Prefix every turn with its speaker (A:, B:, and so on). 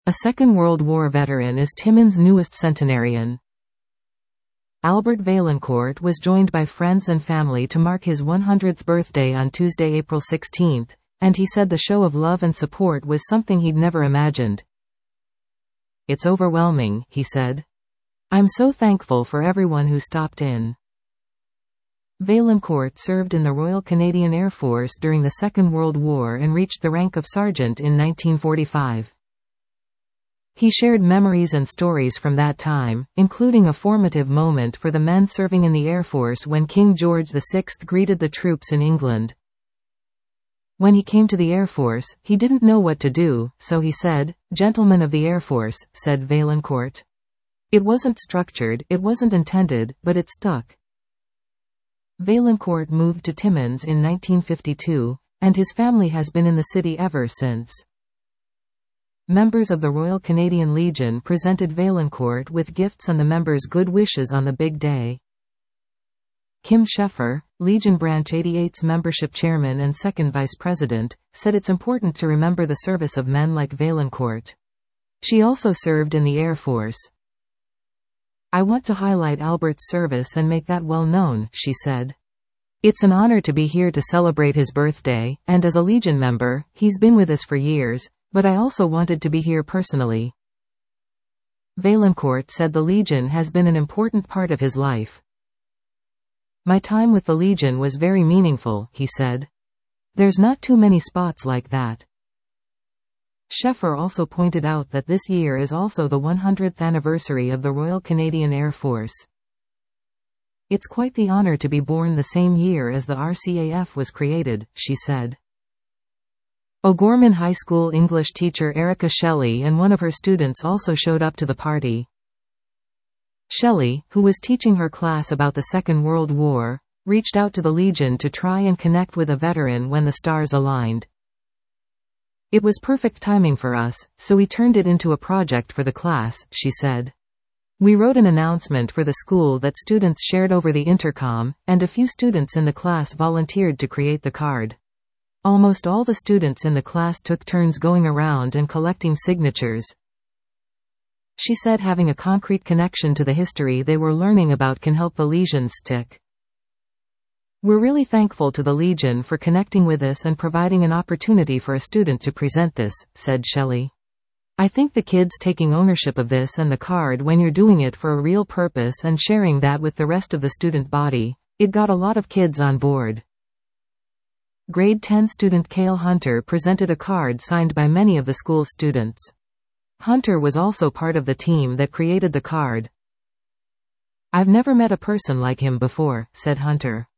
A: A Second World War veteran is Timmins' newest centenarian. Albert Vaillancourt was joined by friends and family to mark his 100th birthday on Tuesday, April 16, and he said the show of love and support was something he'd never imagined. "It's overwhelming," he said. "I'm so thankful for everyone who stopped in." Vaillancourt served in the Royal Canadian Air Force during the Second World War and reached the rank of sergeant in 1945. He shared memories and stories from that time, including a formative moment for the men serving in the Air Force when King George VI greeted the troops in England. When he came to the Air Force, he didn't know what to do, so he said, "Gentlemen of the Air Force," said Vaillancourt. "It wasn't structured, it wasn't intended, but it stuck." Vaillancourt moved to Timmins in 1952, and his family has been in the city ever since. Members of the Royal Canadian Legion presented Vaillancourt with gifts and the members' good wishes on the big day. Kim Sheffer, Legion Branch 88's membership chairman and second vice president, said it's important to remember the service of men like Vaillancourt. She also served in the Air Force. "I want to highlight Albert's service and make that well known," she said. "It's an honor to be here to celebrate his birthday, and as a Legion member, he's been with us for years, but I also wanted to be here personally." Vaillancourt said the Legion has been an important part of his life. "My time with the Legion was very meaningful," he said. "There's not too many spots like that." Sheffer also pointed out that this year is also the 100th anniversary of the Royal Canadian Air Force. "It's quite the honor to be born the same year as the RCAF was created," she said. O'Gorman High School English teacher Erica Shelley and one of her students also showed up to the party. Shelley, who was teaching her class about the Second World War, reached out to the Legion to try and connect with a veteran when the stars aligned. "It was perfect timing for us, so we turned it into a project for the class," she said. "We wrote an announcement for the school that students shared over the intercom, and a few students in the class volunteered to create the card. Almost all the students in the class took turns going around and collecting signatures." She said having a concrete connection to the history they were learning about can help the Legion stick. "We're really thankful to the Legion for connecting with us and providing an opportunity for a student to present this," said Shelley. "I think the kids taking ownership of this and the card when you're doing it for a real purpose and sharing that with the rest of the student body, it got a lot of kids on board." Grade 10 student Cale Hunter presented a card signed by many of the school's students. Hunter was also part of the team that created the card. "I've never met a person like him before," said Hunter.